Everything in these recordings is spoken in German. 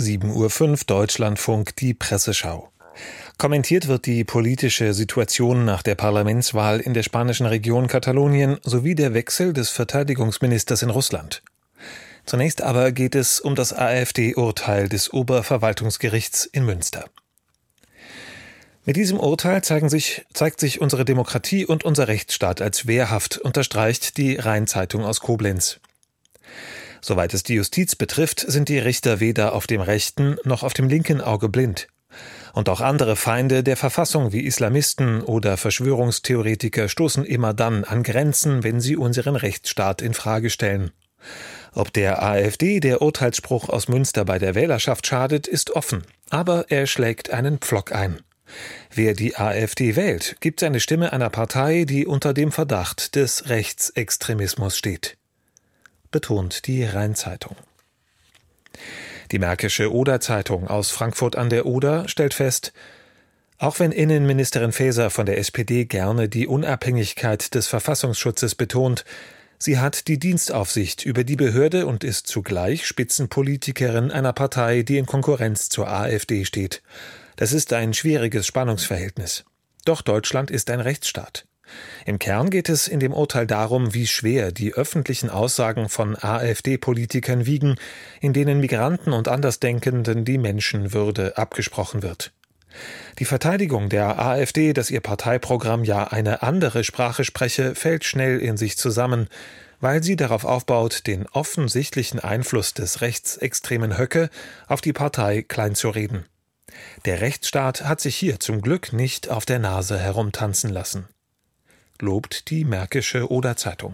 7:05 Uhr Deutschlandfunk, die Presseschau. Kommentiert wird die politische Situation nach der Parlamentswahl in der spanischen Region Katalonien sowie der Wechsel des Verteidigungsministers in Russland. Zunächst aber geht es um das AfD-Urteil des Oberverwaltungsgerichts in Münster. Mit diesem Urteil zeigt sich unsere Demokratie und unser Rechtsstaat als wehrhaft, unterstreicht die Rhein-Zeitung aus Koblenz. Soweit es die Justiz betrifft, sind die Richter weder auf dem rechten noch auf dem linken Auge blind. Und auch andere Feinde der Verfassung wie Islamisten oder Verschwörungstheoretiker stoßen immer dann an Grenzen, wenn sie unseren Rechtsstaat in Frage stellen. Ob der AfD der Urteilsspruch aus Münster bei der Wählerschaft schadet, ist offen, aber er schlägt einen Pflock ein. Wer die AfD wählt, gibt seine Stimme einer Partei, die unter dem Verdacht des Rechtsextremismus steht, betont die Rhein-Zeitung. Die Märkische Oder-Zeitung aus Frankfurt an der Oder stellt fest, auch wenn Innenministerin Faeser von der SPD gerne die Unabhängigkeit des Verfassungsschutzes betont, sie hat die Dienstaufsicht über die Behörde und ist zugleich Spitzenpolitikerin einer Partei, die in Konkurrenz zur AfD steht. Das ist ein schwieriges Spannungsverhältnis. Doch Deutschland ist ein Rechtsstaat. Im Kern geht es in dem Urteil darum, wie schwer die öffentlichen Aussagen von AfD-Politikern wiegen, in denen Migranten und Andersdenkenden die Menschenwürde abgesprochen wird. Die Verteidigung der AfD, dass ihr Parteiprogramm ja eine andere Sprache spreche, fällt schnell in sich zusammen, weil sie darauf aufbaut, den offensichtlichen Einfluss des rechtsextremen Höcke auf die Partei kleinzureden. Der Rechtsstaat hat sich hier zum Glück nicht auf der Nase herumtanzen lassen, lobt die Märkische Oder-Zeitung.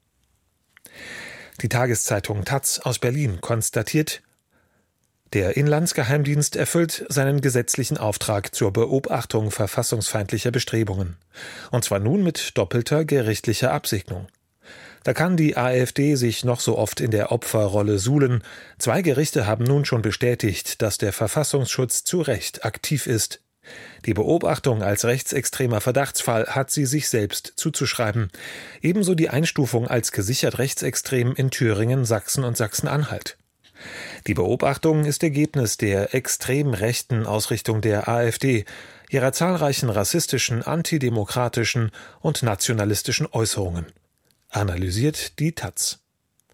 Die Tageszeitung taz aus Berlin konstatiert, der Inlandsgeheimdienst erfüllt seinen gesetzlichen Auftrag zur Beobachtung verfassungsfeindlicher Bestrebungen. Und zwar nun mit doppelter gerichtlicher Absegnung. Da kann die AfD sich noch so oft in der Opferrolle suhlen. 2 Gerichte haben nun schon bestätigt, dass der Verfassungsschutz zu Recht aktiv ist. Die Beobachtung als rechtsextremer Verdachtsfall hat sie sich selbst zuzuschreiben. Ebenso die Einstufung als gesichert rechtsextrem in Thüringen, Sachsen und Sachsen-Anhalt. Die Beobachtung ist Ergebnis der extrem rechten Ausrichtung der AfD, ihrer zahlreichen rassistischen, antidemokratischen und nationalistischen Äußerungen, analysiert die taz.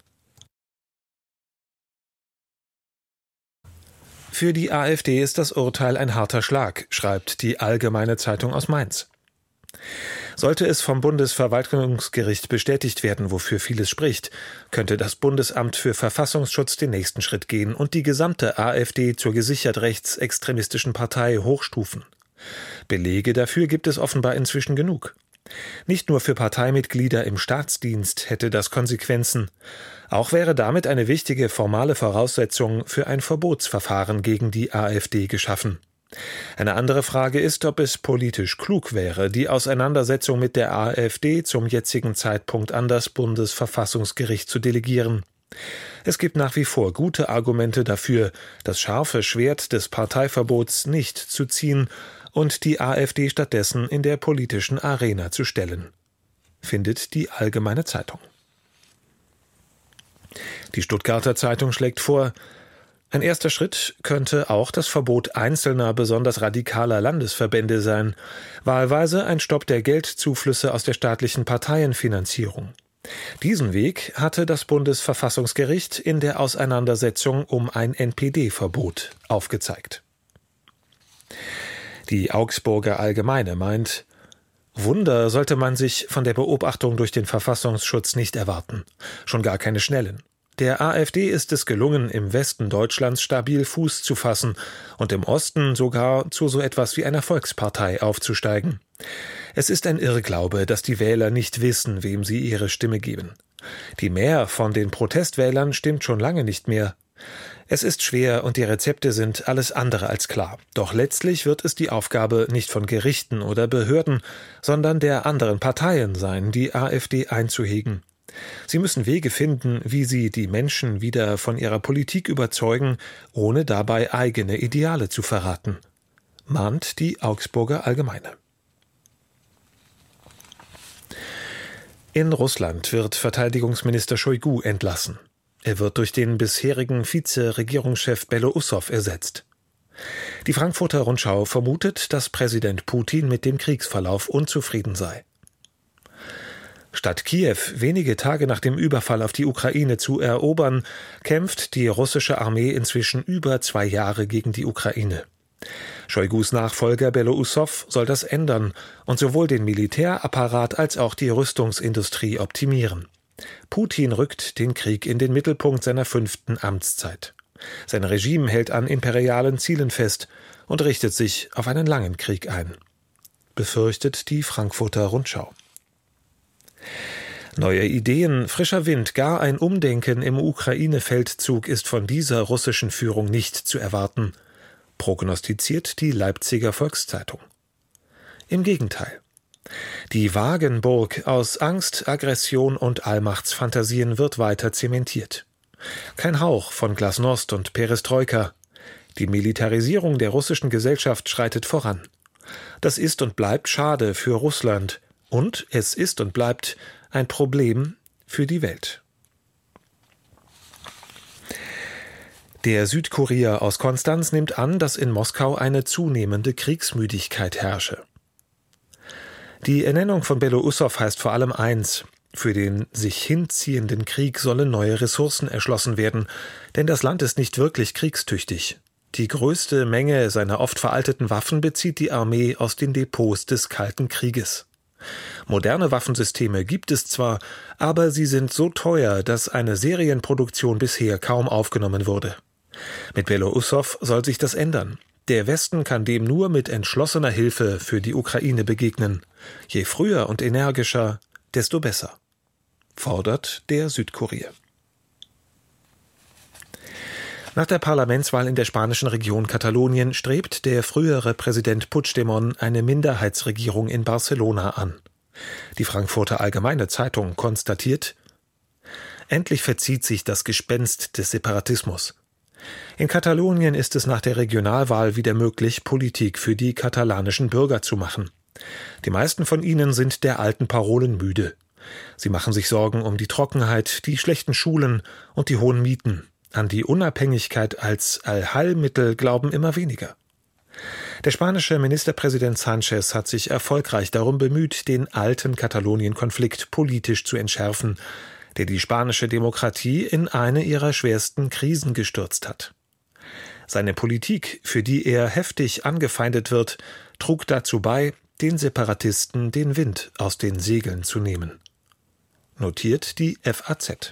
Für die AfD ist das Urteil ein harter Schlag, schreibt die Allgemeine Zeitung aus Mainz. Sollte es vom Bundesverwaltungsgericht bestätigt werden, wofür vieles spricht, könnte das Bundesamt für Verfassungsschutz den nächsten Schritt gehen und die gesamte AfD zur gesichert rechtsextremistischen Partei hochstufen. Belege dafür gibt es offenbar inzwischen genug. Nicht nur für Parteimitglieder im Staatsdienst hätte das Konsequenzen. Auch wäre damit eine wichtige formale Voraussetzung für ein Verbotsverfahren gegen die AfD geschaffen. Eine andere Frage ist, ob es politisch klug wäre, die Auseinandersetzung mit der AfD zum jetzigen Zeitpunkt an das Bundesverfassungsgericht zu delegieren. Es gibt nach wie vor gute Argumente dafür, das scharfe Schwert des Parteiverbots nicht zu ziehen und die AfD stattdessen in der politischen Arena zu stellen, findet die Allgemeine Zeitung. Die Stuttgarter Zeitung schlägt vor, ein erster Schritt könnte auch das Verbot einzelner, besonders radikaler Landesverbände sein, wahlweise ein Stopp der Geldzuflüsse aus der staatlichen Parteienfinanzierung. Diesen Weg hatte das Bundesverfassungsgericht in der Auseinandersetzung um ein NPD-Verbot aufgezeigt. Die Augsburger Allgemeine meint, Wunder sollte man sich von der Beobachtung durch den Verfassungsschutz nicht erwarten, schon gar keine schnellen. Der AfD ist es gelungen, im Westen Deutschlands stabil Fuß zu fassen und im Osten sogar zu so etwas wie einer Volkspartei aufzusteigen. Es ist ein Irrglaube, dass die Wähler nicht wissen, wem sie ihre Stimme geben. Die Mehr von den Protestwählern stimmt schon lange nicht mehr. Es ist schwer und die Rezepte sind alles andere als klar. Doch letztlich wird es die Aufgabe nicht von Gerichten oder Behörden, sondern der anderen Parteien sein, die AfD einzuhegen. Sie müssen Wege finden, wie sie die Menschen wieder von ihrer Politik überzeugen, ohne dabei eigene Ideale zu verraten, mahnt die Augsburger Allgemeine. In Russland wird Verteidigungsminister Shoigu entlassen. Er wird durch den bisherigen Vize-Regierungschef Beloussow ersetzt. Die Frankfurter Rundschau vermutet, dass Präsident Putin mit dem Kriegsverlauf unzufrieden sei. Statt Kiew wenige Tage nach dem Überfall auf die Ukraine zu erobern, kämpft die russische Armee inzwischen über 2 Jahre gegen die Ukraine. Shoigus Nachfolger Beloussow soll das ändern und sowohl den Militärapparat als auch die Rüstungsindustrie optimieren. Putin rückt den Krieg in den Mittelpunkt seiner 5. Amtszeit. Sein Regime hält an imperialen Zielen fest und richtet sich auf einen langen Krieg ein, befürchtet die Frankfurter Rundschau. Neue Ideen, frischer Wind, gar ein Umdenken im Ukraine-Feldzug ist von dieser russischen Führung nicht zu erwarten, prognostiziert die Leipziger Volkszeitung. Im Gegenteil. Die Wagenburg aus Angst, Aggression und Allmachtsfantasien wird weiter zementiert. Kein Hauch von Glasnost und Perestroika. Die Militarisierung der russischen Gesellschaft schreitet voran. Das ist und bleibt schade für Russland. Und es ist und bleibt ein Problem für die Welt. Der Südkurier aus Konstanz nimmt an, dass in Moskau eine zunehmende Kriegsmüdigkeit herrsche. Die Ernennung von Beloussow heißt vor allem eins: Für den sich hinziehenden Krieg sollen neue Ressourcen erschlossen werden, denn das Land ist nicht wirklich kriegstüchtig. Die größte Menge seiner oft veralteten Waffen bezieht die Armee aus den Depots des Kalten Krieges. Moderne Waffensysteme gibt es zwar, aber sie sind so teuer, dass eine Serienproduktion bisher kaum aufgenommen wurde. Mit Beloussow soll sich das ändern. Der Westen kann dem nur mit entschlossener Hilfe für die Ukraine begegnen. Je früher und energischer, desto besser, fordert der Südkurier. Nach der Parlamentswahl in der spanischen Region Katalonien strebt der frühere Präsident Puigdemont eine Minderheitsregierung in Barcelona an. Die Frankfurter Allgemeine Zeitung konstatiert: Endlich verzieht sich das Gespenst des Separatismus. In Katalonien ist es nach der Regionalwahl wieder möglich, Politik für die katalanischen Bürger zu machen. Die meisten von ihnen sind der alten Parolen müde. Sie machen sich Sorgen um die Trockenheit, die schlechten Schulen und die hohen Mieten. An die Unabhängigkeit als Allheilmittel glauben immer weniger. Der spanische Ministerpräsident Sánchez hat sich erfolgreich darum bemüht, den alten Katalonien-Konflikt politisch zu entschärfen, der die spanische Demokratie in eine ihrer schwersten Krisen gestürzt hat. Seine Politik, für die er heftig angefeindet wird, trug dazu bei, den Separatisten den Wind aus den Segeln zu nehmen. Notiert die FAZ.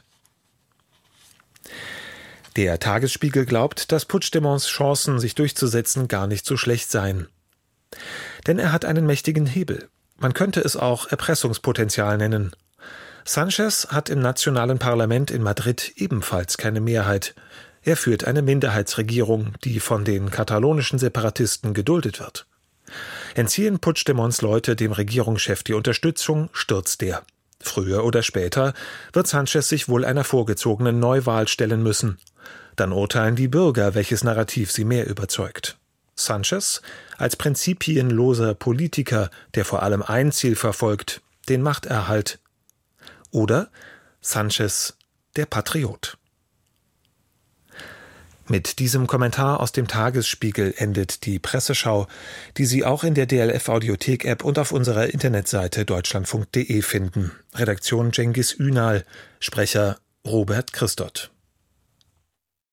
Der Tagesspiegel glaubt, dass Puigdemonts Chancen, sich durchzusetzen, gar nicht so schlecht seien. Denn er hat einen mächtigen Hebel. Man könnte es auch Erpressungspotenzial nennen. Sánchez hat im nationalen Parlament in Madrid ebenfalls keine Mehrheit. Er führt eine Minderheitsregierung, die von den katalonischen Separatisten geduldet wird. Entziehen Puigdemonts Leute dem Regierungschef die Unterstützung, stürzt er. Früher oder später wird Sánchez sich wohl einer vorgezogenen Neuwahl stellen müssen. Dann urteilen die Bürger, welches Narrativ sie mehr überzeugt. Sánchez als prinzipienloser Politiker, der vor allem ein Ziel verfolgt, den Machterhalt. Oder Sánchez, der Patriot. Mit diesem Kommentar aus dem Tagesspiegel endet die Presseschau, die Sie auch in der DLF-Audiothek-App und auf unserer Internetseite deutschlandfunk.de finden. Redaktion Cengiz Ünal, Sprecher Robert Christoth.